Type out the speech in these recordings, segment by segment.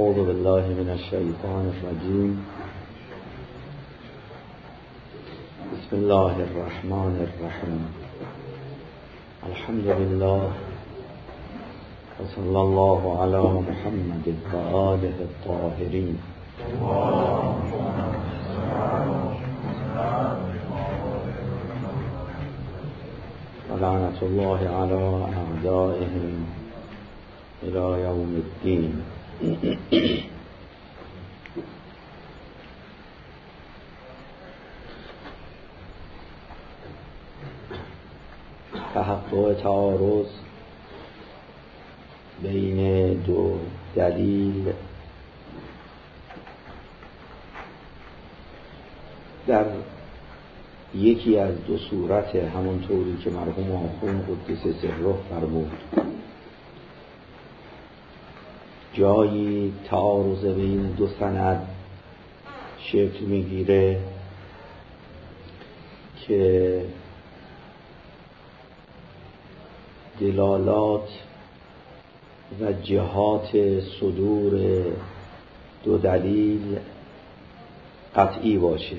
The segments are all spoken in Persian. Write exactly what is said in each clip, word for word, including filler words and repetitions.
اعوذ بالله من الشیطان الرجیم. بسم الله الرحمن الرحیم. الحمد لله و صلی الله علی محمد و آله الطاهرین. و لعنت الله علی اعدائهم الی یوم الدین. تحقق تعارض بین دو دلیل در یکی از دو صورت، همونطوری که مرحوم آخوند قدس سره فرمود، جایی تعارض بین دو سند شکل میگیره که دلالات و جهات صدور دو دلیل قطعی باشه.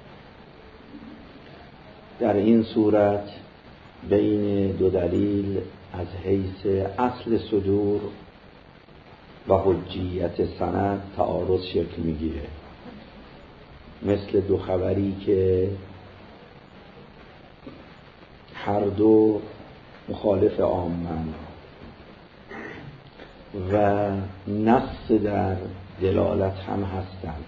در این صورت بین دو دلیل از حیث اصل صدور و حجیت سند تعارض شکل میگیره، مثل دو خبری که هر دو مخالف عامن و نص در دلالت هم هستند.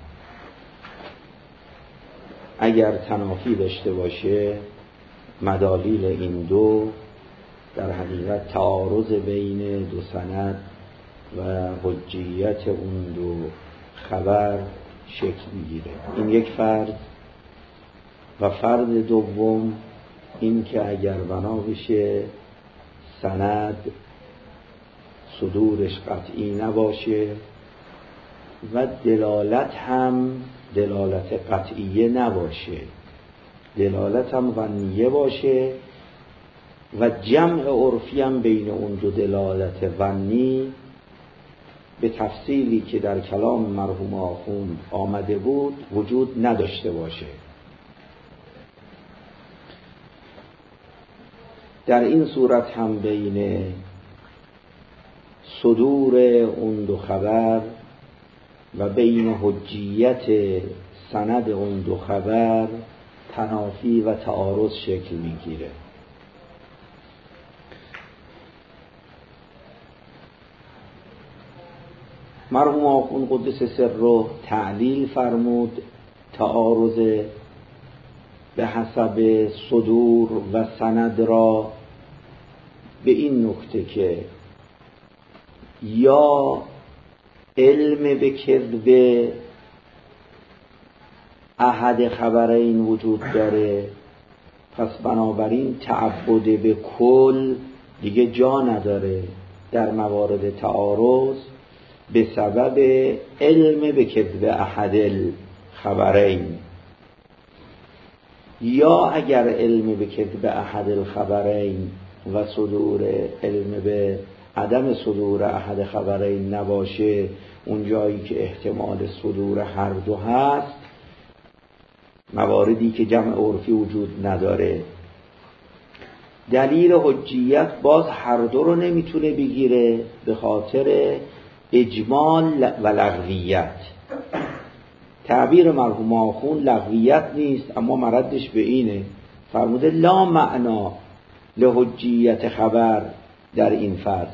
اگر تنافی داشته باشه مدالیل این دو در حقیقت تعارض بین دو سند و حجیت اون دو خبر شکل میگیره. این یک فرض. و فرض دوم این که اگر بنا بشه سند صدورش قطعی نباشه و دلالت هم دلالت قطعیه نباشه، دلالت هم ظنیه باشه و جمع عرفی هم بین اون دو دلالت ظنی به تفصیلی که در کلام مرحوم آخوند آمده بود وجود نداشته باشه. در این صورت هم بین صدور اون دو خبر و بین حجیت سند اون دو خبر تنافی و تعارض شکل میگیره. مرحوم آخوند قدس سره تعلیل فرمود تعارض به حسب صدور و سند را به این نکته که یا علم به کذب احد خبرین وجود داره، پس بنابراین تعبد به کل دیگه جا نداره در موارد تعارض به سبب علم به کذب احد الخبرین. یا اگر علم به کذب احد الخبرین و صدور علم به عدم صدور احد خبرین نباشه، اون جایی که احتمال صدور هر دو هست، مواردی که جمع عرفی وجود نداره، دلیل حجیت باز هر دو رو نمیتونه بگیره به خاطر اجمال و لغویت. تعبیر مرحوم آخوند لغویت نیست، اما مردش به اینه، فرموده لا معنا لحجیت خبر در این فرض.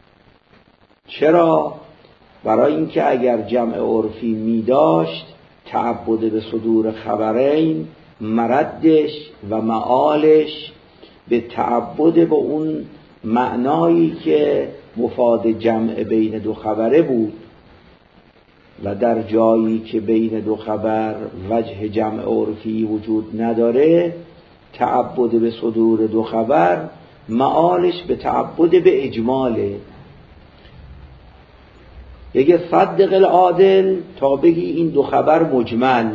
چرا؟ برای اینکه اگر جمع عرفی می داشت تعبد به صدور خبرین مردش و معالش به تعبد به اون معنایی که مفاد جمع بین دو خبره بود، و در جایی که بین دو خبر وجه جمع عرفی وجود نداره، تعبد به صدور دو خبر معالش به تعبد به اجماله. بگه صدق العادل تا بگی این دو خبر مجمل،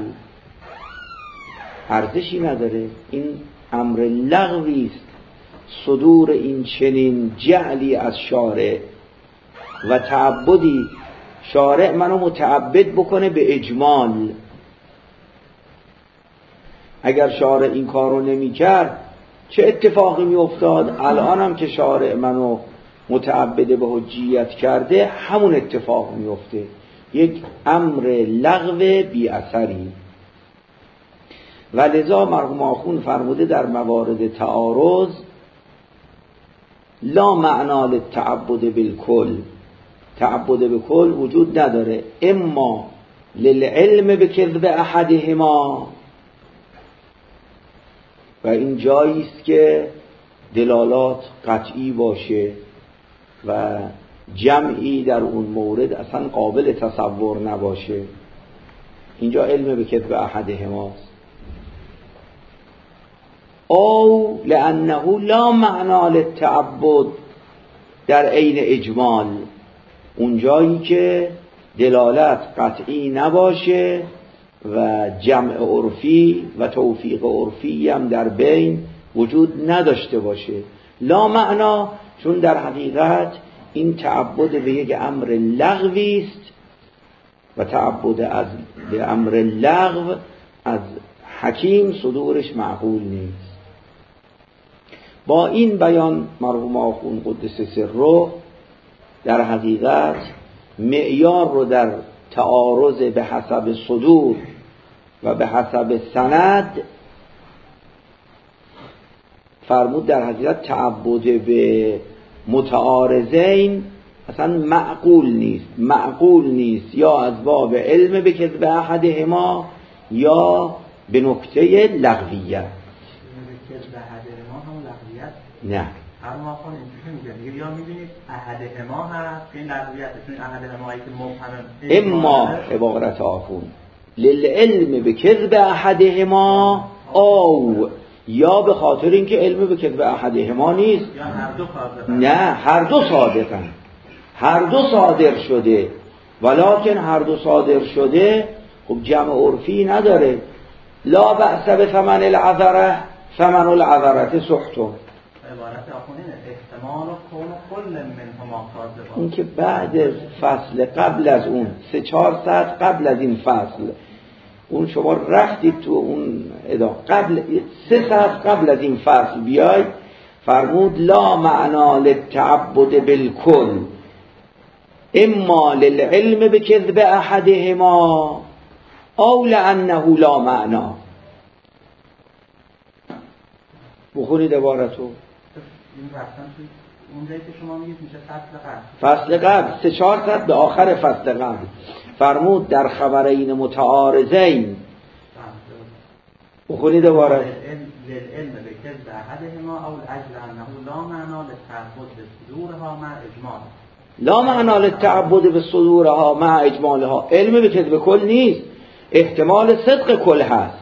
ارزشی نداره. این امر لغوی است صدور این چنین جعلی از شارع و تعبدی شارع منو متعبد بکنه به اجمال. اگر شارع این کارو نمی کرد چه اتفاقی می افتاد؟ الان هم که شارع منو متعبد به حجیت کرده همون اتفاق می افته، یک امر لغو بی اثری. و لذا مرحوم آخوند فرموده در موارد تعارض لا معنا للتعبد بالکل، تعبد به کل وجود نداره، اما للعلم به کذب احدهما، و این جایی است که دلالات قطعی باشه و جمعی در اون مورد اصلا قابل تصور نباشه. اینجا علم به کذب احدهماست. او لانه لا معنا للتعبد در عین اجمال، اون جایی که دلالت قطعی نباشه و جمع عرفی و توفیق عرفی هم در بین وجود نداشته باشه. لا معنا چون در حقیقت این تعبد به یک امر لغوی است و تعبد از به امر لغو از حکیم صدورش معقول نیست. با این بیان مرحوم آخوند قدس سره در حقیقت معیار رو در تعارض به حسب صدور و به حسب سند فرمود در حقیقت تعبد به متعارضین اصلا معقول نیست، معقول نیست، یا از باب علم به کذب احدهما یا به نکته لغویت. نه هر ما خون اینجوری میگه یا میبینید احدهما هست که این لغویت چون احدهمایی که مبهم اما عبارت آخوند للعلم به کذب احدهما او، یا به خاطر اینکه علم به کذب احدهما نیست، یا هر دو صادقن. نه هر دو صادقن، هر دو صادر شده، ولکن هر دو صادر شده خب جمع عرفی نداره. لا بأس بثمن العذره ثمن العذره سحت. عبارت آخونینه احتمال و کون کل منهما صادقا، اون که بعد فصل قبل از اون سه چهار ساعت قبل از این فصل اون شما رفتید تو اون ادا قبل سه ساعت قبل از این فصل بیاید فرمود لا معنا للتعبد بالکل اما للعلم بکذب احدهما او لانه لا معنا. بخونید عبارتو. این رفتن توی اون جایی که شما میگید میشه فصل قبل، فصل قبل سه چهار ساعت به آخر فصل قبل فرمود در خبرین متعارضین. بخونید عبارت للعلم به کذب احدهما او لاجل انه لا معنا للتعبد بصدورها مع اجمال. لا معنا للتعبد بصدورها مع اجمالها، علم به کذب کل نیست، احتمال صدق کل هست.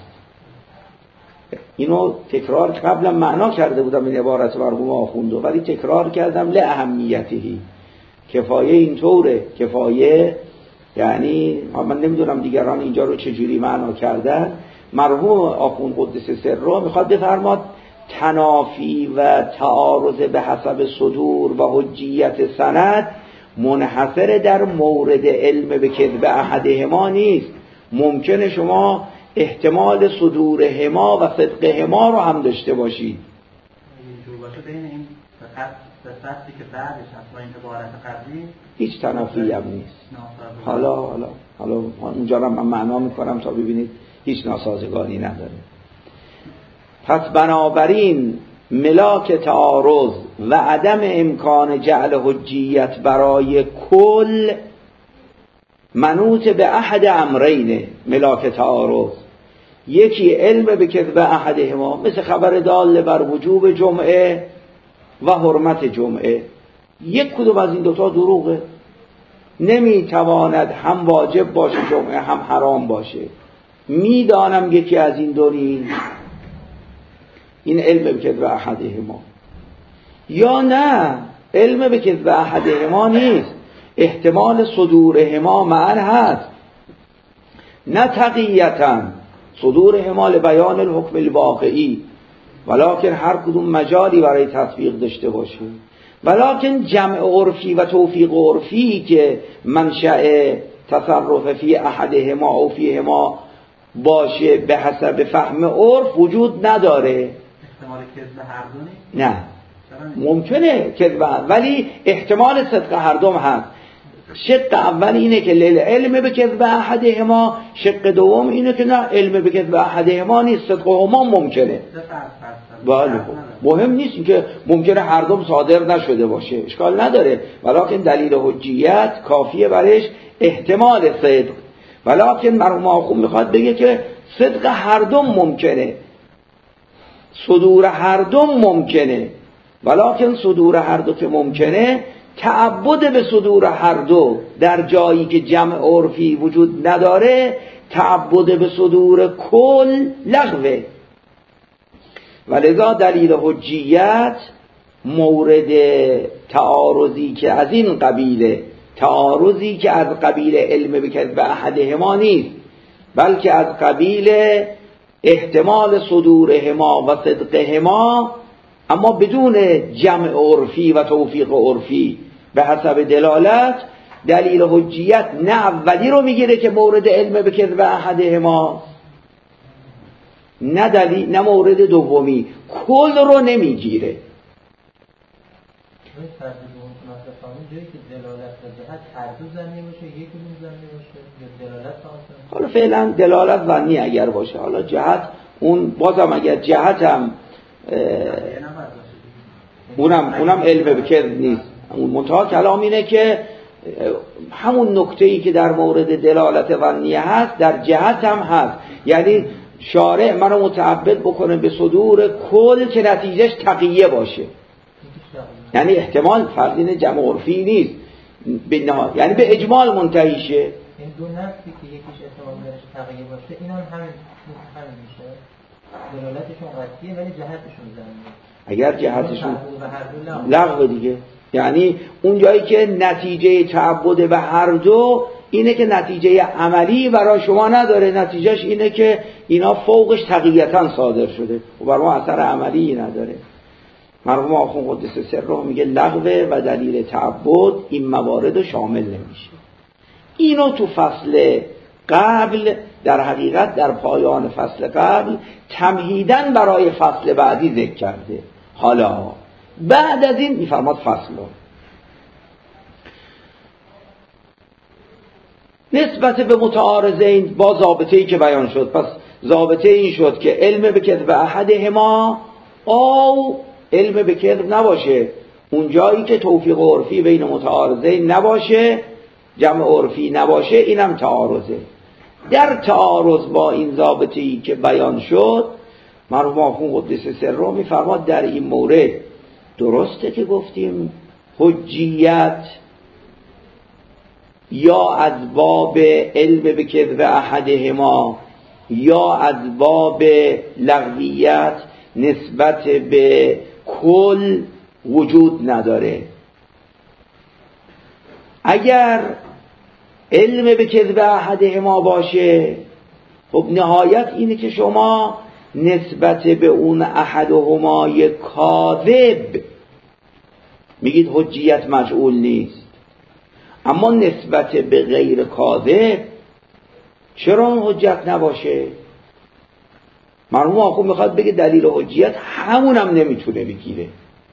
اینو تکرار قبلا معنا کرده بودم این عبارت مرحوم آخوندو، ولی تکرار کردم لاهمیتهی، کفایه اینطوره، کفایه یعنی من نمیدونم دیگران اینجا رو چجوری معنا کردن. مرحوم آخوند قدس سره میخواد بفرماد تنافی و تعارض به حسب صدور و حجیت سند منحصر در مورد علم به کذب احدهما نیست. ممکنه شما احتمال صدور هما و صدق هما رو هم داشته باشید. اینجور باشه بین این فصلی که بعدش اصلا این عبارت قبلی هیچ تنافی هم نیست. حالا حالا حالا اونجا رو من معنا میکنم تا ببینید هیچ ناسازگاری نداره. پس بنابراین ملاک تعارض و عدم امکان جعل حجیت برای کل منوط به احد امرین. ملاک تعارض یکی علم به کذب احدهما، مثل خبر دال بر وجوب جمعه و حرمت جمعه، یک کدوم از این دوتا دروغه، نمیتواند هم واجب باشه جمعه هم حرام باشه، میدانم یکی از این دو نیست، این علم به کذب احدهما. یا نه علم به کذب احدهما نیست، احتمال صدورهما معن هست، نه تقییتا صدورهما لبیان الحکم الواقعی، ولکن هر کدوم مجالی برای تطبیق داشته باشه. ولکن جمع عرفی و توفیق عرفی که منشأ تصرف فی احدهما او فیهما باشه به حسب فهم عرف وجود نداره. احتمال کذب هر دو نه ممکنه کذب، ولی احتمال صدق هر دوم هست. شق اول اینه که علم به کذب احدهما، شق دوم اینه که نه علم به کذب احدهما نیست، صدق هما ممکنه. بله مهم نیست که ممکنه هر دوم صادر نشده باشه، اشکال نداره، ولکن دلیل حجیت کافیه برش احتمال صدق. ولکن مرحوم آخوند میخواد بگه که صدق هر دوم ممکنه، صدور هر دوم ممکنه، ولکن صدور هر دو که ممکنه، تعبد به صدور هر دو در جایی که جمع عرفی وجود نداره تعبد به صدور کل لغوه. ولذا دلیل حجیت مورد تعارضی که از این قبیله، تعارضی که از قبیل علم به کذب احدهما نیست، بلکه از قبیل احتمال صدورهما و صدقهما، اما بدون جمع عرفی و توفیق عرفی به حسب دلالت. دلیل حجیت نه اولی رو میگیره که مورد علم به کذب احدهما، نه دلیل نه مورد دومی، کل رو نمیگیره. حالا فعلا دلالت ظنی اگر باشه، حالا جهت اون بازم اگر جهت هم اونم اونم علم به کذب نیست. اون منتها کلام اینه که همون نکته‌ای که در مورد دلالت ظنیه هست در جهت هم هست، یعنی شارع منو متعبد بکنه به صدور کل که نتیجهش تقیه باشه، یعنی احتمال فرضین جمع عرفی نیست، یعنی به اجمال منتهی شه. این دو نفسی که یکیش احتمال درش تقیه باشه اینا هم همین همین میشه، دلالتشون قطعیه ولی جهتشون ظنیه. اگر جهتشون لغو دیگه، یعنی اون جایی که نتیجه تعبد به هر دو اینه که نتیجه عملی برای شما نداره، نتیجهش اینه که اینا فوقش تقییتاً صادر شده و برای ما اثر عملی نداره. مرحوم آخوند قدس سره میگه لغو و دلیل تعبد این موارد شامل نمیشه. اینو تو فصل قبل در حقیقت در پایان فصل قبل تمهیداً برای فصل بعدی ذکر کرده. حالا بعد از این میفرماد فصل نسبت به متعارضین با ضابطه‌ای که بیان شد. پس ضابطه این شد که علم به کذب احدهما او علم به کذب نباشه، اون جایی که توفیق عرفی بین متعارضین نباشه، جمع عرفی نباشه، اینم تعارضه. در تعارض با این ضابطه‌ای که بیان شد مرحوم آخوند قدس سره میفرماد در این مورد درسته که گفتیم حجیت یا از باب علم به کذب احدهما یا از باب لغویت نسبت به کل وجود نداره. اگر علم به کذب احدهما باشه، خب نهایت اینه که شما نسبت به اون احدهمای کاذب میگید حجیت مجعول نیست، اما نسبت به غیر کاذب چرا اون حجت نباشه؟ مرحوم آخوند میخواد بگه دلیل حجیت همونم نمیتونه بگیره.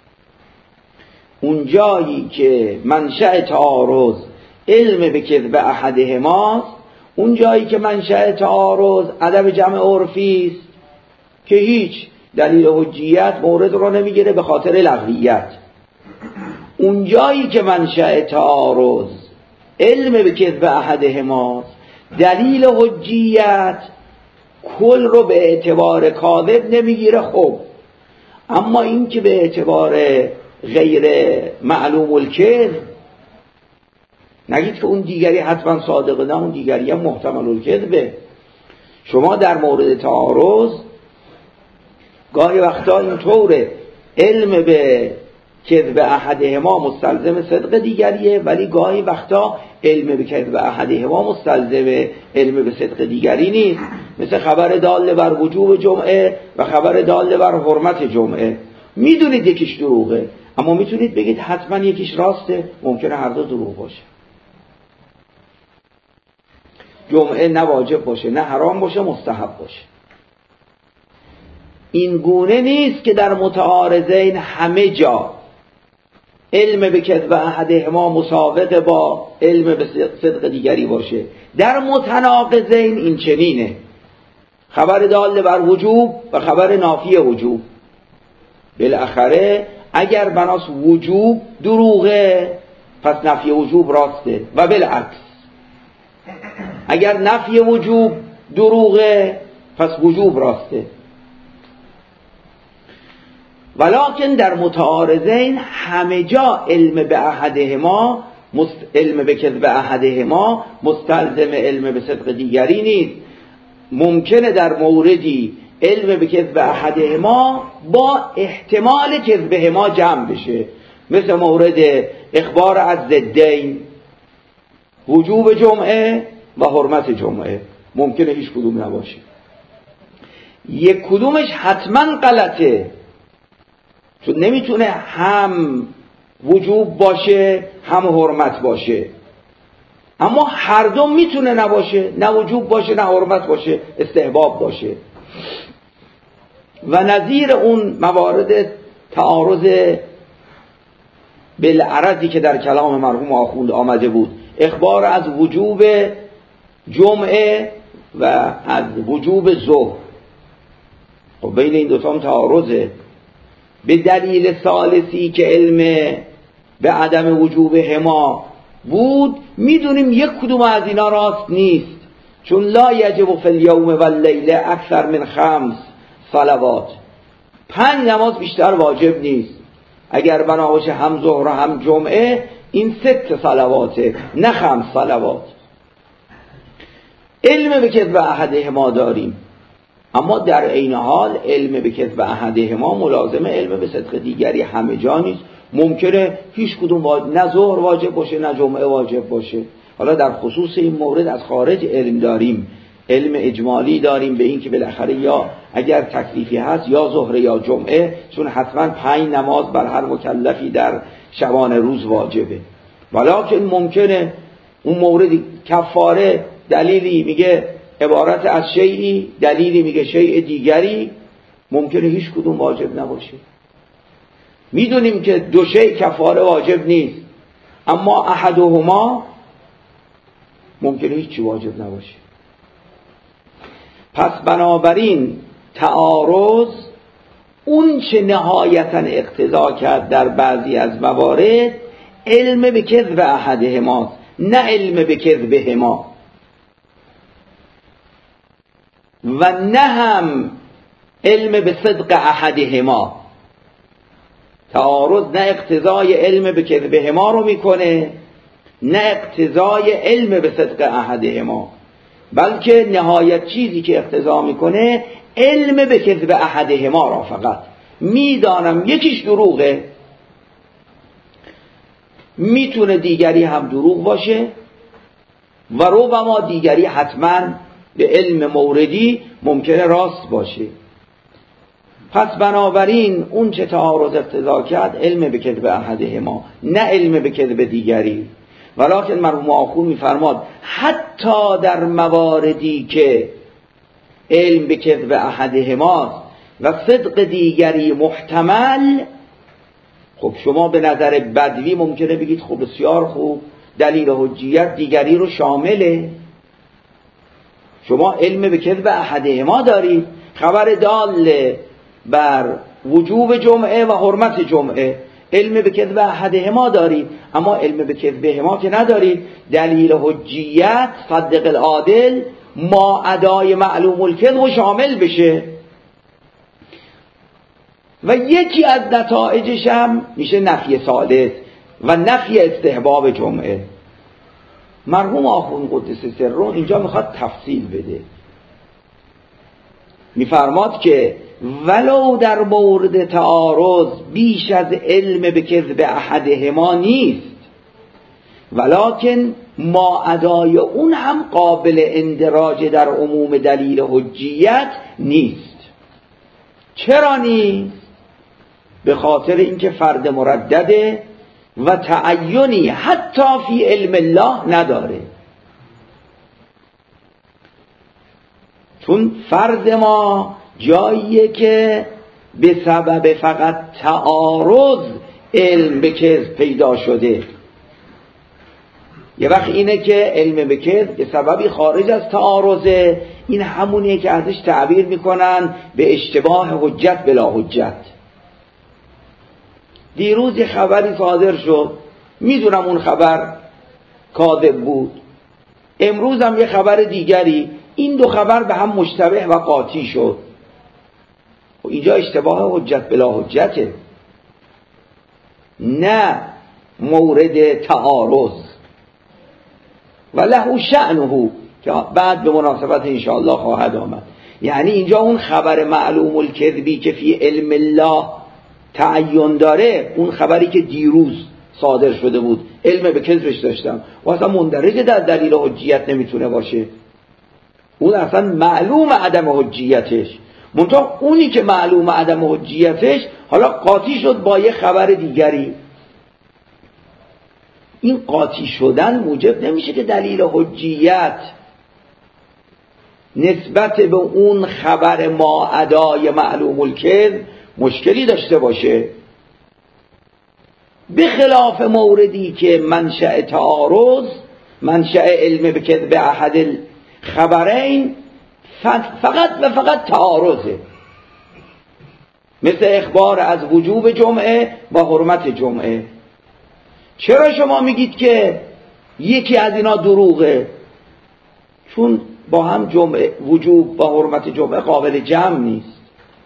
اون جایی که منشأ تعارض علم به کذب احدهماست، اون جایی که منشأ تعارض عدم جمع عرفی است که هیچ دلیل حجیت مورد رو نمیگیره به خاطر لغویت. اون جایی که منشأ تعارض علم به کذب احدهماست، دلیل حجیت کل رو به اعتبار کاذب نمیگیره. خب اما این که به اعتبار غیر معلوم الکذب، نگید که اون دیگری حتما صادقه، نه اون دیگری هم محتمل الکذبه. شما در مورد تعارض گاهی وقتا اینطوره علم به کذب احدهما مستلزم صدق دیگریه، ولی گاهی وقتا علم به کذب احدهما مستلزم علم به صدق دیگری نیست، مثل خبر دال بر وجوب جمعه و خبر دال بر حرمت جمعه. میدونید یکیش دروغه اما میتونید بگید حتما یکیش راسته، ممکنه هر دو دروغ باشه. جمعه نه واجب باشه نه حرام باشه، مستحب باشه. این گونه نیست که در متعارضین همه جا علم به کذب احدهما مساوق با علم به صدق دیگری باشه. در متناقضین این چنینه، خبر دال بر وجوب و خبر نافی وجوب. بالاخره اگر بناس وجوب دروغه پس نفی وجوب راسته و بالعکس، اگر نفی وجوب دروغه پس وجوب راسته. ولکن در متعارضین همه جا علم به احدهما مست... علم به کذب احدهما مستلزم علم به صدق دیگری نیست. ممکنه در موردی علم به کذب احدهما با احتمال کذبهما جمع بشه، مثل مورد اخبار از ضدین، وجوب جمعه و حرمت جمعه. ممکنه هیچ کدوم نباشه، یک کدومش حتما غلطه، چون نمیتونه هم وجوب باشه هم حرمت باشه. اما هر دو میتونه نباشه، نه وجوب باشه نه حرمت باشه، استحباب باشه. و نظیر اون موارد تعارض بالعرضی که در کلام مرحوم آخوند آمده بود، اخبار از وجوب جمعه و از وجوب ظهر، خب بین این دوتا هم تعارضه. به دلیل ثالثی که علم به عدم وجوب هما بود، میدونیم یک کدوم از اینا راست نیست، چون لا یجب فی الیوم و اللیله اکثر من خمس صلوات، پنج نماز بیشتر واجب نیست. اگر بنا باشه هم ظهر و هم جمعه، این ست صلواته نه خمس صلوات. علم به کذب احدهما داریم، اما در عین حال علم به کذب احدهما ملازم علم به صدق دیگری همه جا نیست. ممکنه هیچ کدوم واجب، نه ظهر واجب باشه نه جمعه واجب باشه. حالا در خصوص این مورد از خارج علم داریم، علم اجمالی داریم به این که بالاخره یا اگر تکلیفی هست یا ظهر یا جمعه، چون حتما پنج نماز بر هر مکلفی در شبانه روز واجبه. ولکن ممکنه اون مورد کفاره دلیلی میگه عبارت از شیئی، دلیلی میگه شیء دیگری، ممکنه هیچ کدوم واجب نباشه. میدونیم که دو شیء کفاره واجب نیست، اما احدهما ممکنه هیچی واجب نباشه. پس بنابراین تعارض اون چه نهایتا اقتضا کرد در بعضی از موارد علم به کذب احدهما، نه علم به کذبهما، و نه هم علم به صدق احدهما. تعارض نه اقتضای علم به کذبهما رو میکنه نه اقتضای علم به صدق احدهما، بلکه نهایت چیزی که اقتضا میکنه علم به کذب احدهما را. فقط میدانم یکیش دروغه، میتونه دیگری هم دروغ باشه و ربما دیگری حتما به علم موردی ممکنه راست باشه. پس بنابراین اون چه تعارض اقتضا کرد علم به کذب احدهما، نه علم به کذب دیگری. ولکن مرحوم آخوند میفرماد حتی در مواردی که علم به کذب احدهما و صدق دیگری محتمل، خب شما به نظر بدوی ممکنه بگید خب بسیار خوب، دلیل حجیت دیگری رو شامله. شما علم به کذب احدهما دارید، خبر دال بر وجوب جمعه و حرمت جمعه، علم به کذب احدهما دارید، اما علم به کذبهما که ندارید. دلیل حجیت صدق العادل ما ادای معلوم الکذب شامل بشه و یکی از نتایجش هم میشه نفی ثالث و نفی استحباب جمعه. مرحوم آخوند قدس سره اینجا میخواد تفصیل بده، میفرماد که ولو در مورد تعارض بیش از علم به کذب احدهما نیست، ولکن ما ادای اون هم قابل اندراج در عموم دلیل حجیت نیست. چرا نیست؟ به خاطر اینکه فرد مردده و تعینی حتی فی علم الله نداره. چون فرد ما جاییه که به سبب فقط تعارض علم به کذب پیدا شده. یه وقت اینه که علم به کذب به سببی خارج از تعارضه، این همونیه که ازش تعبیر میکنن به اشتباه حجت بلا حجت. دیروز یه خبری صادر شد، میدونم اون خبر کاذب بود، امروز هم یه خبر دیگری، این دو خبر به هم مشتبه و قاطی شد. اینجا اشتباه حجت بلا حجته، نه مورد تعارض. و له شأنه که بعد به مناسبت انشاءالله خواهد آمد. یعنی اینجا اون خبر معلوم الکذبی که فی علم الله تعین داره، اون خبری که دیروز صادر شده بود، علم به کذبش داشتم و اصلا مندرج در دلیل حجیت نمیتونه باشه، اون اصلا معلوم عدم حجیتش. منتها اونی که معلوم عدم حجیتش حالا قاطی شد با یه خبر دیگری، این قاطی شدن موجب نمیشه که دلیل حجیت نسبت به اون خبر ما ادای معلوم الکذب مشکلی داشته باشه، به خلاف موردی که منشأ تعارض، منشأ علم به کذب احد الخبرین فقط و فقط تعارضه، مثل اخبار از وجوب جمعه و حرمت جمعه. چرا شما میگید که یکی از اینا دروغه؟ چون با هم جمعه وجوب و حرمت جمعه قابل جمع نیست.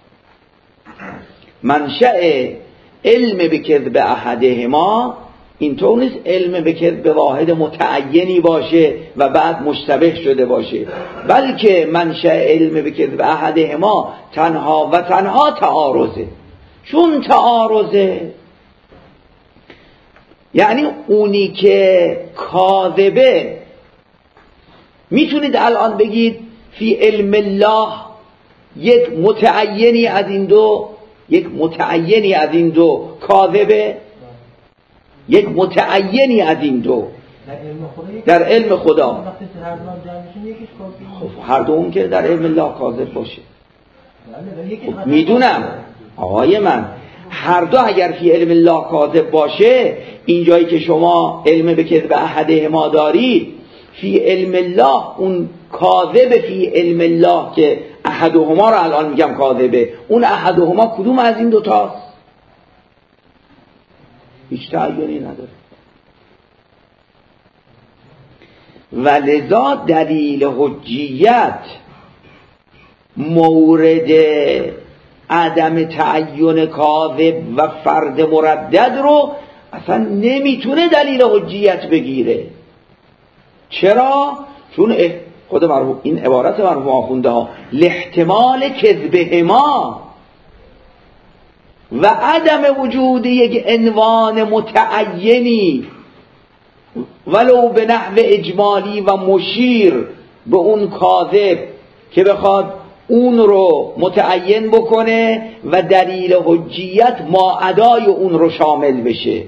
منشأ علم به کذب احدهما اینطور نیست علم به کذب واحد متعینی باشه و بعد مشتبه شده باشه، بلکه منشأ علم به کذب احدهما تنها و تنها تعارضه. چون تعارضه یعنی اونی که کاذبه، میتونید الان بگید فی علم الله یک متعینی از این دو یک متعینی از این دو کاذبه، یک متعینی از این دو در علم خدا. خب هر دوم که در علم الله کاذب باشه. خب میدونم آقای من، هر دو اگر فی علم الله کاذب باشه، اینجایی که شما علم به کذب احدهما دارید، فی علم الله اون کاذب فی علم الله که احدهما رو الان میگم کاذبه، اون احدهما کدوم از این دوتاست؟ هیچ تعیینی نداره. و لذا دلیل حجیت مورد عدم تعین کاذب و فرد مردد رو اصلا نمیتونه دلیل حجیت بگیره. چرا؟ چون خود مرحوم این عبارت مرحوم آخونده ها لاحتمال کذبهما و عدم وجود یک عنوان متعینی ولو به نحو اجمالی و مشیر به اون کاذب که بخواد اون رو متعین بکنه و دلیل حجیت ما ادای اون رو شامل بشه.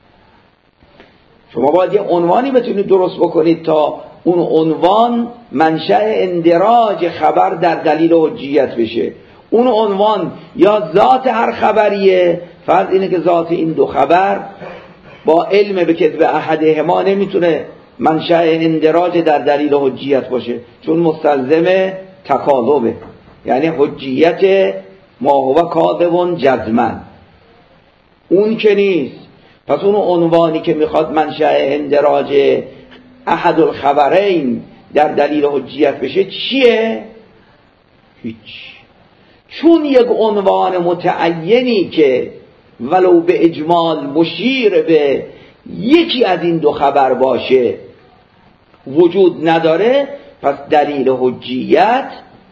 شما باید یه عنوانی بتونید درست بکنید تا اون عنوان منشأ اندراج خبر در دلیل حجیت بشه. اون عنوان یا ذات هر خبریه، فرض اینه که ذات این دو خبر با علم به کذب احدهما نمیتونه منشأ اندراج در دلیل حجیت باشه، چون مستلزم تکاذبه، یعنی حجیت ما هو کاذب جزما، اون که نیست. پس اون عنوانی که میخواد منشأ اندراج احد الخبرین در دلیل حجیت بشه چیه؟ هیچ. چون یک عنوان متعینی که ولو به اجمال مشیر به یکی از این دو خبر باشه وجود نداره، پس دلیل حجیت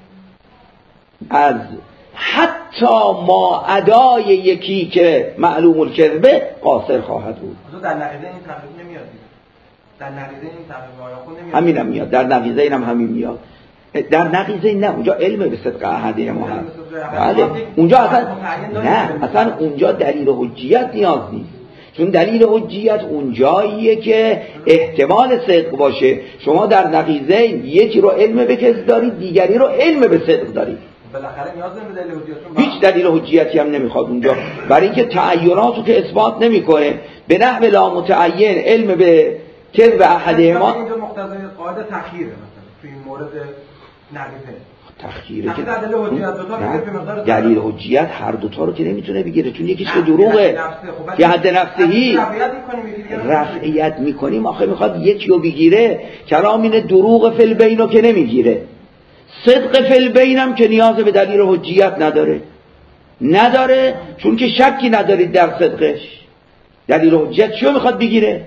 از حتی ما ادای یکی که معلوم الکذبه قاصر خواهد بود. در نقیضه این تفریق نمیاد. در نقیضه این تفریق آیا خود نمیاد. همین هم میاد، در نقیضه این هم همین میاد. در نقیضه نه، اونجا علم به صدق احده ما هست. بله اونجا اصلا نه، اصلا اونجا دلیل حجیت نیاز نیست، چون دلیل حجیت اونجاییه که احتمال صدق باشه. شما در نقیضه یکی رو علم به کذب دارید، دیگری رو علم به صدق دارید. بالاخره نیاز به دلیل حجیت هیچ دلیل حجیتی هم نمیخواد اونجا، برای اینکه تعیناتو که اثبات نمیکنه به نحو لا متعین علم به کذب احده ما. اینجا مقتضای قاعده تخییره مثلا تو این مورد نقیضه تخییره که دلیل حجیت هر دوتا رو که نمیتونه بگیره، چون یکیش که دروغه که حد نفسهی رفعیت میکنیم. آخه میخواد یکی رو بگیره، کلام اینه دروغ فی البین رو که نمیگیره، صدق فی البین هم که نیاز به دلیل حجیت نداره نداره چون که شکی ندارید در صدقش. دلیل حجیت چیو میخواد بگیره؟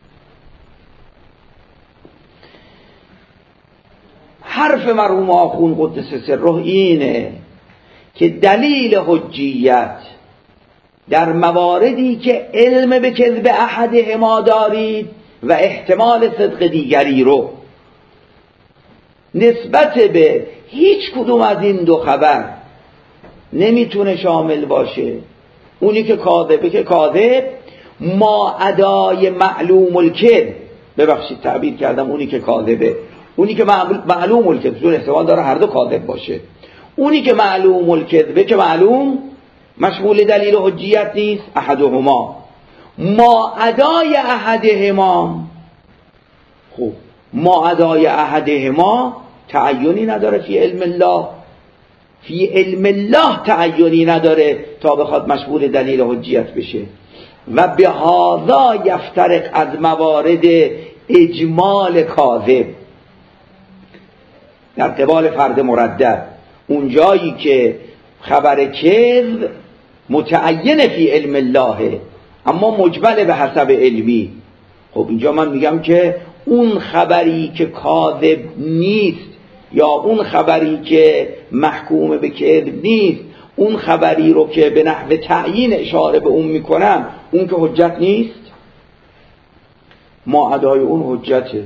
حرف مرحوم آخوند قدس سره اینه که دلیل حجیت در مواردی که علم به کذب احدهما دارید و احتمال صدق دیگری رو نسبت به هیچ کدوم از این دو خبر نمیتونه شامل باشه. اونی که کاذبه که کاذب ما ادای معلوم الکذب، ببخشید تعبیر کردم، اونی که کاذبه، اونی که معلوم الکذب، چون احتمال داره هر دو کاذب باشه. اونی که معلوم الکذبه که معلوم مشمول دلیل حجیت نیست، احدهما ما ادای احدهما. خب ما ادای احدهما تعینی نداره فی علم الله، فی علم الله تعینی نداره تا بخواد مشمول دلیل حجیت بشه. و به هذا یفترق از موارد اجمال کاذب در قبال فرد مردد، اون جایی که خبر کذب متعین فی علم الله اما مجمل به حسب علمی. خب اینجا من میگم که اون خبری که کاذب نیست یا اون خبری که محکوم به کذب نیست، اون خبری رو که به نحو تعیین اشاره به اون میکنم، اون که حجت نیست، ما ادای اون حجته،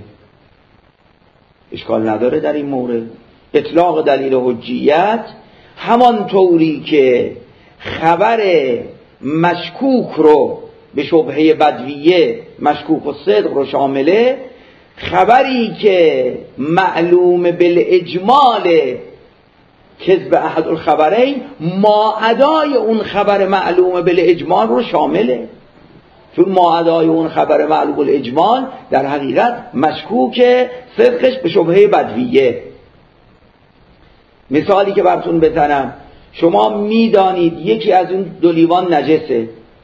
اشکال نداره در این مورد. اطلاق دلیل حجیت همان طوری که خبر مشکوک رو به شبهه بدویه مشکوک و صدق رو شامله، خبری که معلوم بالاجمال کذب احد الخبرین ما ادای اون خبر معلوم بالاجمال رو شامله، چون ما ادای اون خبر معلوم بالاجمال در حقیقت مشکوک صدقش به شبهه بدویه. مثالی که براتون بزنم، شما میدانید یکی از اون دو لیوان نجسه،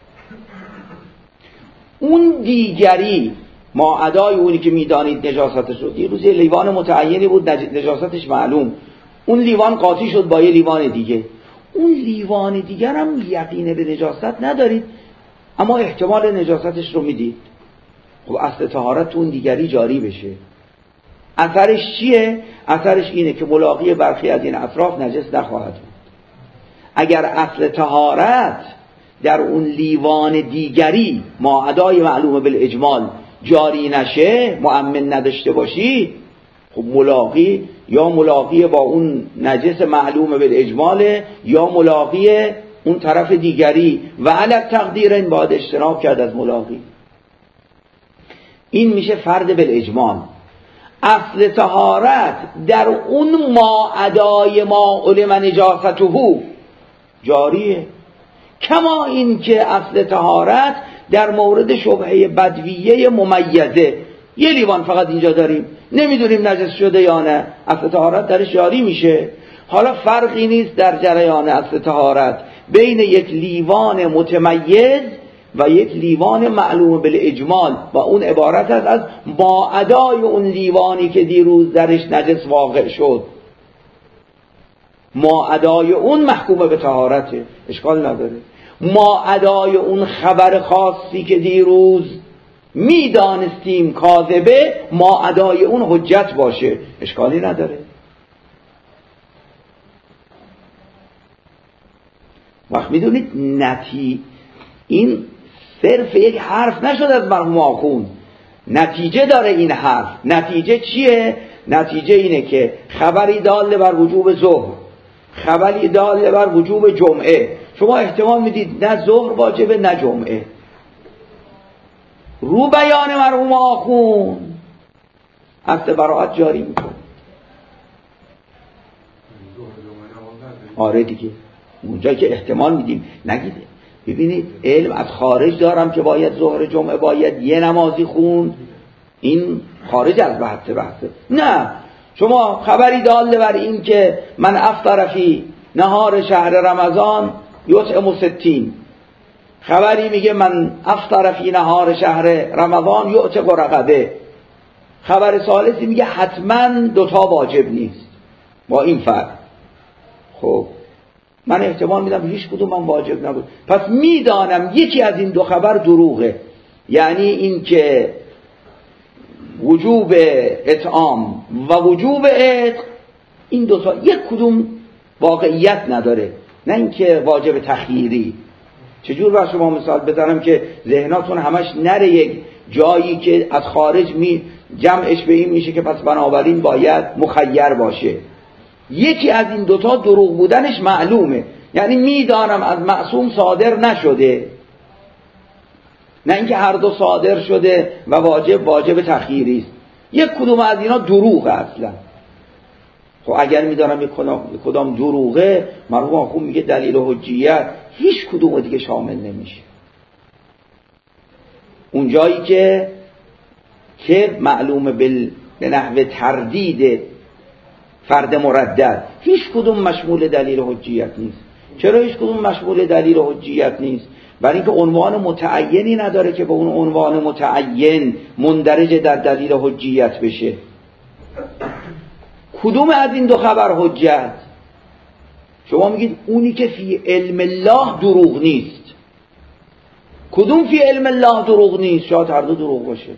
اون دیگری ما ادای اونی که میدانید نجاستش رو، یه روز یه لیوان متعینی بود نجاستش معلوم، اون لیوان قاطی شد با یه لیوان دیگه، اون لیوان دیگر هم یقین به نجاست ندارید اما احتمال نجاستش رو میدید. خب اصل طهارت تو اون دیگری جاری بشه. اثرش چیه؟ اثرش اینه که ملاقی برخی از این اطراف نجس نخواهد بود. اگر اصل طهارت در اون لیوان دیگری ما ادای معلومه بالاجمال جاری نشه، مؤمن نداشته باشی، خب ملاقی یا ملاقی با اون نجس معلومه بالاجمال یا ملاقی اون طرف دیگری و علی تقدیر این باید اجتناب کرد از ملاقی. این میشه فرد بالاجمال. اصل طهارت در اون ما ادای ما علم نجاسته جاریه، کما این که اصل طهارت در مورد شبهه بدویه ممیزه، یه لیوان فقط اینجا داریم نمیدونیم نجس شده یا نه، اصل طهارت درش جاری میشه. حالا فرقی نیست در جریان اصل طهارت بین یک لیوان متمیز و یک لیوان معلوم بالاجمال و اون عبارت است از ما ادای اون لیوانی که دیروز درش نجس واقع شد، ما ادای اون محکومه به طهارته، اشکال نداره. ما ادای اون خبر خاصی که دیروز میدانستیم کاذبه، ما ادای اون حجت باشه، اشکالی نداره. وقت میدونید نتی این صرف یک حرف نشد از مرحوم آخوند، نتیجه داره این حرف. نتیجه چیه؟ نتیجه اینه که خبری دال بر وجوب ظهر، خبری دال بر وجوب جمعه، شما احتمال میدید نه ظهر واجبه نه جمعه. رو بیان مرحوم آخون اصل براءت جاری میکنه. آره دیگه، اونجایی که احتمال میدیم نگیده. ببینید علم از خارج دارم که باید ظهر جمعه باید یه نمازی خون، این خارج از بحث بحثه. نه، شما خبری داله بر این که من افطر فی نهار شهر رمضان یطعم ستین، خبری میگه من افطر فی نهار شهر رمضان یعتق رقبه، خبر ثالثی میگه حتما دوتا واجب نیست. با این فرق خب من احتمال میدم هیچ کدوم من واجب نبود، پس میدانم یکی از این دو خبر دروغه، یعنی این که وجوب اطعام و وجوب عتق این دوتا یک کدوم واقعیت نداره، نه اینکه واجب تخییری. چجور بر شما مثال بزنم که ذهناتون همش نره یک جایی که از خارج می جمعش به این میشه که پس بنابراین باید مخیر باشه. یکی از این دوتا دروغ بودنش معلومه، یعنی میدانم از معصوم صادر نشده، نه اینکه هر دو صادر شده و واجب واجب تخییری است. یک کدوم از اینا دروغه اصلا. خب اگر میدانم یک کدام دروغه، مرحوم آخوند میگه دلیل و حجیت هیچ کدوم دیگه شامل نمیشه. اون جایی که که معلومه به نحو تردید فرد مردد، هیچ کدوم مشمول دلیل و حجیت نیست. چرا هیچ کدوم مشمول دلیل و حجیت نیست؟ برای اینکه عنوان متعینی نداره که به اون عنوان متعین مندرج در دلیل و حجیت بشه. کدوم از این دو خبر حجت؟ شما میگید اونی که فی علم الله دروغ نیست. کدوم فی علم الله دروغ نیست؟ شاید هر دو دروغ باشه.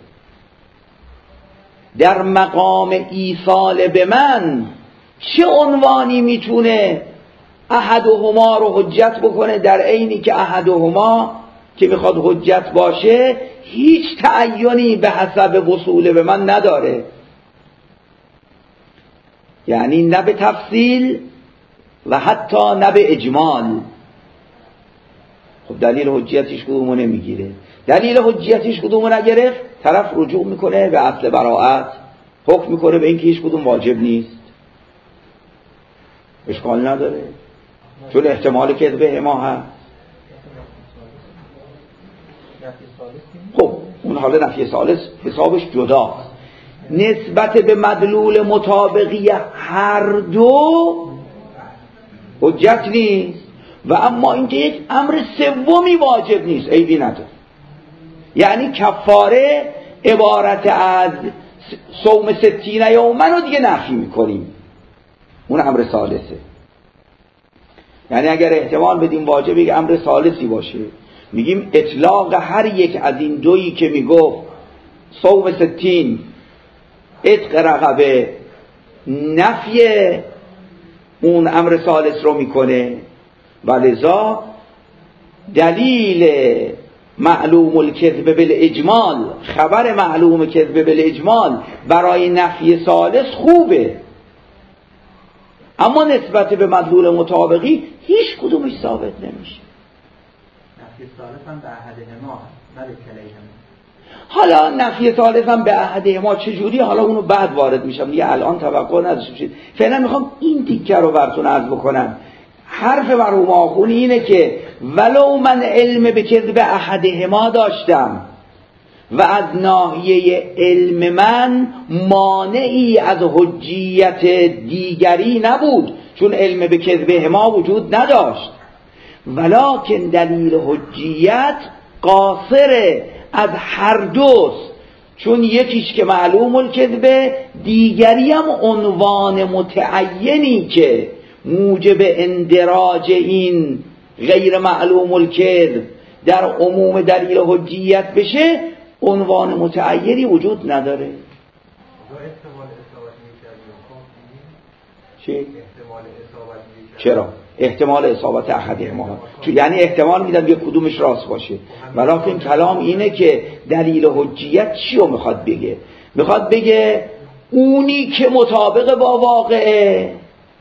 در مقام ایصال به من چه عنوانی میتونه احدهما رو حجت بکنه، در عینی که احدهما که میخواد حجت باشه هیچ تعینی به حسب وصول به من نداره، یعنی نه به تفصیل و حتی نه به اجمال. خب دلیل حجیتش کدومو نمیگیره. دلیل حجیتش کدومو نگرفت، طرف رجوع میکنه به اصل براءت، حکم میکنه به اینکه هیچ کدوم واجب نیست. اشکال نداره چون احتمال کذب ما هست. خب اون حالا نفی ثالث حسابش جداست. نسبت به مدلول مطابقی هر دو حجت نیست، و اما اینکه یک امر سومی واجب نیست عیبی نداره. یعنی کفاره عبارت از صوم ستین یوما رو دیگه نفی میکنیم، اون امر ثالثه. یعنی اگر احتمال بدیم واجب یک امر ثالثی باشه، میگیم اطلاق هر یک از این دویی که میگفت صوم ستین عتق رقبه نفی اون امر ثالث رو میکنه، و لذا دلیل معلوم الکذب بالاجمال، خبر معلوم کذب بالاجمال برای نفی ثالث خوبه، اما نسبت به مدلول مطابقی هیچ کدومش ثابت نمیشه. نفی ثالث هم به احدهما نه به کلیهما. حالا نفی ثالث هم به احدهما چجوری؟ حالا اونو بعد وارد میشم دیگه، الان توقع نداشته باشید. فعلا میخوام این تیکه رو براتون عرض بکنم. حرف مرحوم آخوند اینه که ولو من علم به کذب احدهما داشتم و از ناحیه علم من مانعی از حجیت دیگری نبود، چون علم به کذبهما وجود نداشت، ولکن دلیل حجیت قاصر از هر دوست، چون یکیش که معلوم الکذبه، دیگری هم عنوان متعینی که موجب اندراج این غیر معلوم الکذب در عموم دلیل حجیت بشه، عنوان متعینی وجود نداره. چی؟ چرا؟ احتمال اصابت احدهما، یعنی احتمال میدم یک کدومش راست باشه، ولیکن کلام اینه که دلیل حجیت چی رو میخواد بگه؟ میخواد بگه اونی که مطابق با واقعه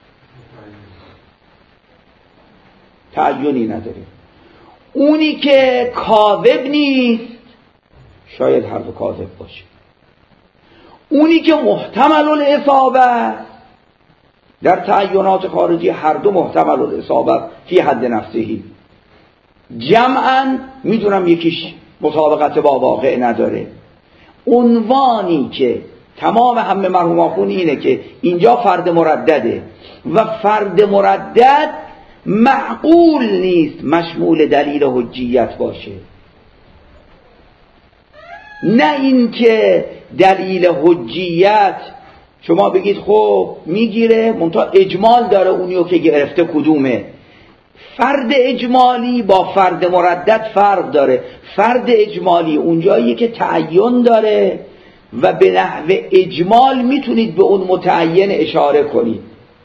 تعیینی نداره، اونی که کاذب نیست شاید هر دو کاذب باشه، اونی که محتمل الاصابه در تعیینات خارجی هر دو محتمل الاصابه فی حد نفسهی، جمعاً میدونم یکیش مطابقت با واقع نداره. عنوانی که تمام همه مرحوم آخون اینه که اینجا فرد مردده و فرد مردد معقول نیست مشمول دلیل حجیت باشه، نه اینکه دلیل حجیت شما بگید خب میگیره منتها اجمال داره اونیو که گرفته کدومه. فرد اجمالی با فرد مردد فرق داره. فرد اجمالی اونجاییه که تعین داره و به نحو اجمال میتونید به اون متعین اشاره کنید،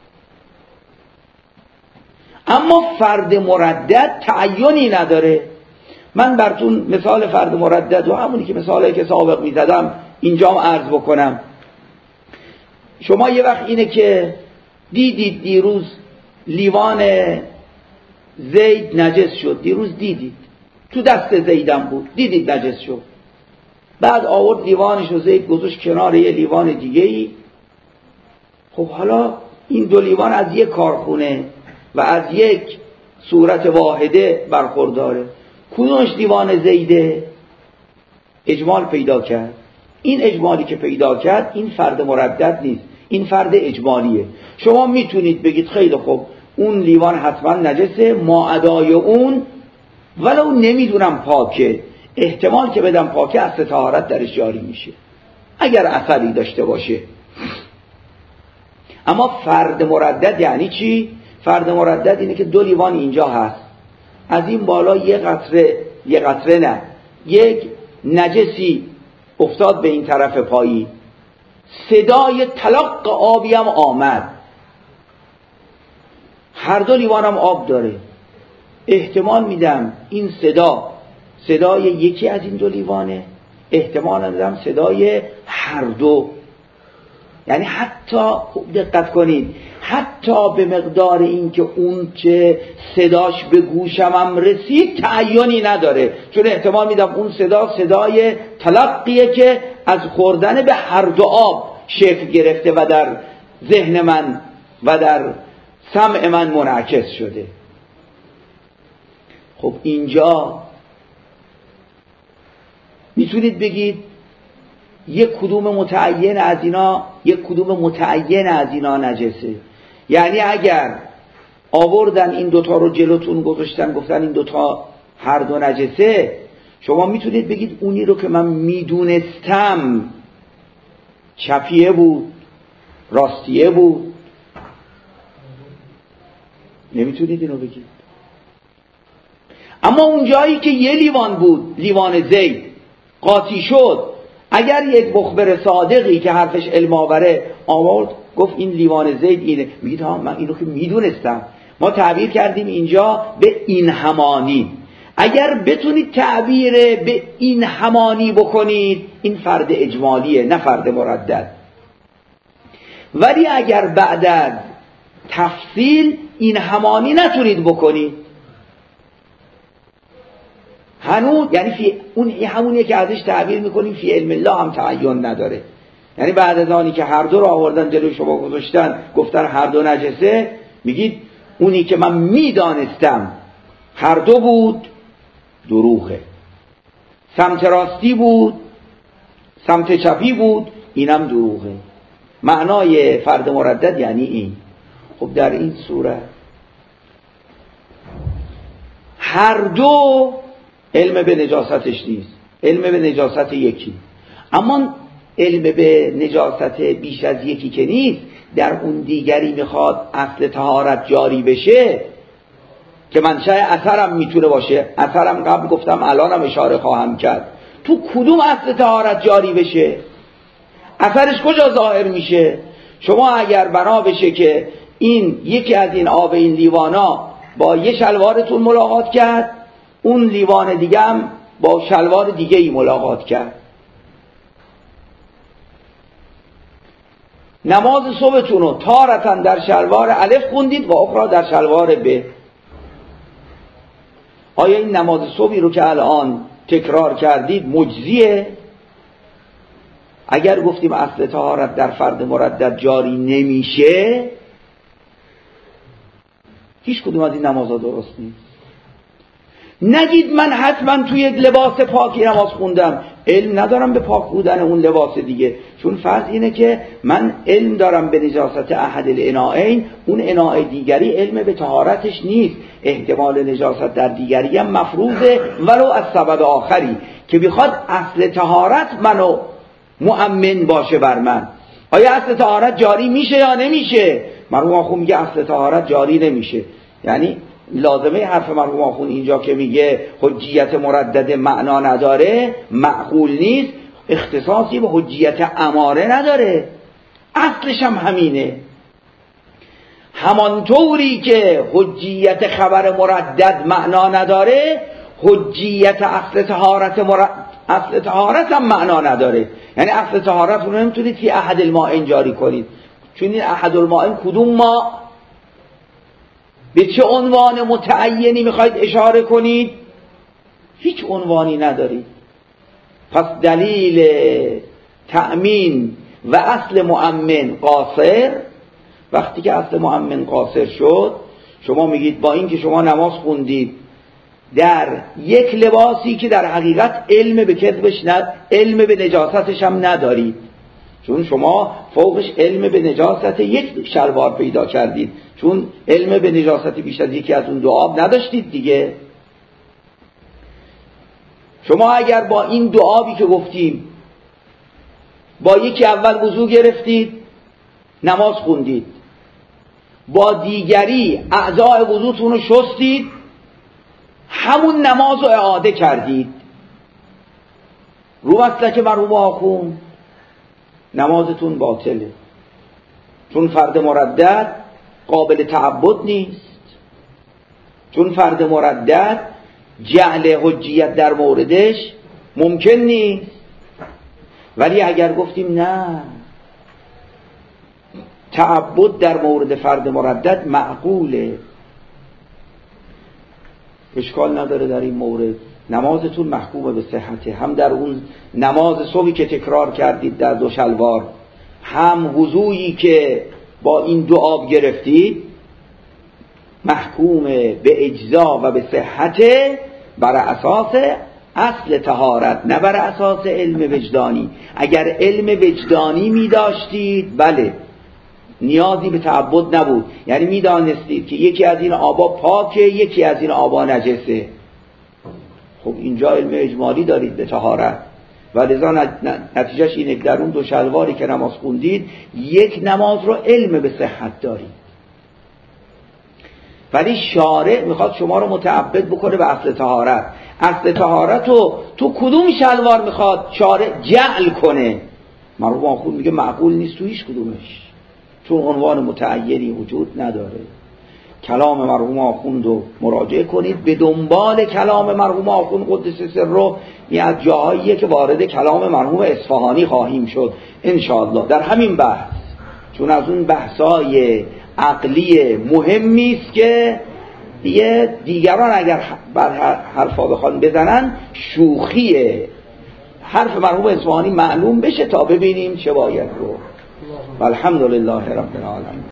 اما فرد مردد تعیینی نداره. من براتون مثال فرد مردد و همونی که مثالی که سابق میزدم اینجام عرض بکنم. شما یه وقت اینه که دیدید دیروز لیوان زید نجس شد، دیروز دیدید تو دست زیدم بود، دیدید نجس شد، بعد آورد لیوانش و زید گذاشت کنار یه لیوان دیگه ای. خب حالا این دو لیوان از یک کارخونه و از یک صورت واحده برخورداره، کدومش لیوان زیده؟ اجمال پیدا کرد. این اجمالی که پیدا کرد این فرد مردد نیست، این فرد اجمالیه. شما میتونید بگید خیلی خوب اون لیوان حتما نجسه، ما ادای اون ولو نمیدونم پاکه، احتمال که بدم پاکه اصل طهارت درش جاری میشه اگر اثری داشته باشه. اما فرد مردد یعنی چی؟ فرد مردد اینه که دو لیوان اینجا هست، از این بالا یه قطره یه قطره نه یک نجسی افتاد به این طرف پایی، صدای تلق آبی هم آمد، هر دو لیوانم آب داره، احتمال میدم این صدا صدای یکی از این دو لیوانه، احتمال میدم صدای هر دو. یعنی حتی خوب دقت کنید، حتی به مقدار این که اون چه صداش به گوشمم رسید تعیینی نداره، چون احتمال میدم اون صدا صدای تلقیه که از خوردن به هر دو آب شکل گرفته و در ذهن من و در سمع من منعکس شده. خب اینجا میتونید بگید یک کدوم متعین از اینا یک کدوم متعین از اینا نجسه. یعنی اگر آوردن این دوتا رو جلوتون گذاشتن گفتن این دوتا هر دو نجسه، شما میتونید بگید اونی رو که من میدونستم چپیه بود راستیه بود، نمیتونید اینو بگید. اما اون جایی که یه لیوان بود، لیوان زید قاطی شد، اگر یک مخبر صادقی که حرفش علم آوره آورد گفت این لیوان زید اینه، میگید ها من اینو که میدونستم. ما تعبیر کردیم اینجا به این همانی. اگر بتونید تعبیر به این همانی بکنید این فرد اجمالیه نه فرد مردد. ولی اگر بعد از تفصیل این همانی نتونید بکنید، هنوز یعنی فی اون همونیه که ازش تعبیر میکنیم فی علم الله هم تعین نداره. یعنی بعد از آنی که هر دو رو آوردن جلوی شما گذاشتن گفتن هر دو نجسه، میگید اونی که من میدانستم هر دو بود دروغه، سمت راستی بود سمت چپی بود اینم دروغه. معنای فرد مردد یعنی این. خب در این صورت هر دو علم به نجاستش نیست، علم به نجاست یکی. اما علم به نجاست بیش از یکی که نیست، در اون دیگری میخواد اصل طهارت جاری بشه که منشأ اثرم میتونه باشه. اثرم قبل گفتم الانم اشاره خواهم کرد. تو کدوم اصل طهارت جاری بشه؟ اثرش کجا ظاهر میشه؟ شما اگر بنا بشه که این یکی از این آب این لیوانا با یه شلوارتون ملاقات کرد، اون لیوان دیگه هم با شلوار دیگه ای ملاقات کرد، نماز صبحتون رو تارتن در شلوار الف خوندید و اخرى در شلوار ب. آیا این نماز صبحی رو که الان تکرار کردید مجزیه؟ اگر گفتیم اصل طهارت در فرد مردد جاری نمیشه، هیچ کدوم از این نمازها درست نیست. نگید من حتما توی یک لباس پاکی نماز خوندم، علم ندارم به پاک بودن اون لباس دیگه. چون فرض اینه که من علم دارم به نجاست احد الاناءین، اون اناء دیگری علم به طهارتش نیست. احتمال نجاست در دیگری هم مفروضه، ولو از سبب آخری که بخواد اصل طهارت منو مؤمن باشه بر من. آیا اصل طهارت جاری میشه یا نمیشه؟ مرحوم آخون میگه اصل طهارت جاری نمیشه. یعنی لازمه حرف مرحوم آخون اینجا که میگه حجیت مردد معنا نداره، معقول نیست، اختصاصی به حجیت اماره نداره، اصلش هم همینه. همانطوری که حجیت خبر مردد معنا نداره، حجیت اصل طهارت مرد... اصل طهارت هم معنا نداره. یعنی اصل طهارت رو نمیتونید فی احد المائین جاری کنید، چون این احد المائین کدوم ما، به چه عنوان متعینی میخواید اشاره کنید؟ هیچ عنوانی ندارید. پس دلیل تأمین و اصل مؤمن قاصر، وقتی که اصل مؤمن قاصر شد، شما میگید با این که شما نماز خوندید در یک لباسی که در حقیقت علم به کذبش ند، علم به نجاستش هم ندارید، چون شما فوقش علم به نجاست یک شلوار پیدا کردید، چون علم به نجاست بیش از یکی از اون دو آب نداشتید دیگه. شما اگر با این دو آبی که گفتیم با یکی اول وضو گرفتید نماز خوندید، با دیگری اعضاء وضوتون رو شستید، همون نماز رو اعاده کردید، رو مسلک مرحوم آخون نمازتون باطله، چون فرد مردد قابل تعبد نیست، چون فرد مردد جعل حجیت در موردش ممکن نیست. ولی اگر گفتیم نه، تعبد در مورد فرد مردد معقوله، اشکال نداره در این مورد، نمازتون محکومه به صحته، هم در اون نماز صبحی که تکرار کردید در دو شلوار، هم وضویی که با این دو آب گرفتید محکومه به اجزا و به صحته بر اساس اصل طهارت، نه بر اساس علم وجدانی. اگر علم وجدانی می داشتید بله نیازی به تعبد نبود، یعنی می دانستید که یکی از این آبا پاکه یکی از این آبا نجسه. خب اینجا علم اجمالی دارید به طهارت و لذا نتیجهش اینه که در اون دو شلواری که نماز خوندید یک نماز رو علم به صحت دارید. ولی شارع میخواد شما رو متعبد بکنه به اصل طهارت. اصل طهارت رو تو کدوم شلوار میخواد شارع جعل کنه؟ مرحوم آخوند میگه معقول نیست تو هیچ کدومش، چون عنوان متعینی وجود نداره. کلام مرحوم آخوند رو مراجعه کنید، به دنبال کلام مرحوم آخوند قدس سره. این از جاهاییه که وارد کلام مرحوم اصفهانی خواهیم شد انشاءالله در همین بحث، چون از اون بحثای عقلی مهمی است که دیگه دیگران اگر بر حرفا بخوان بزنن شوخیه. حرف مرحوم اصفهانی معلوم بشه تا ببینیم چه باید رو. والحمدلله رب العالمین.